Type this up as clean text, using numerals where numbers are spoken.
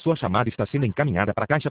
Sua chamada está sendo encaminhada para a caixa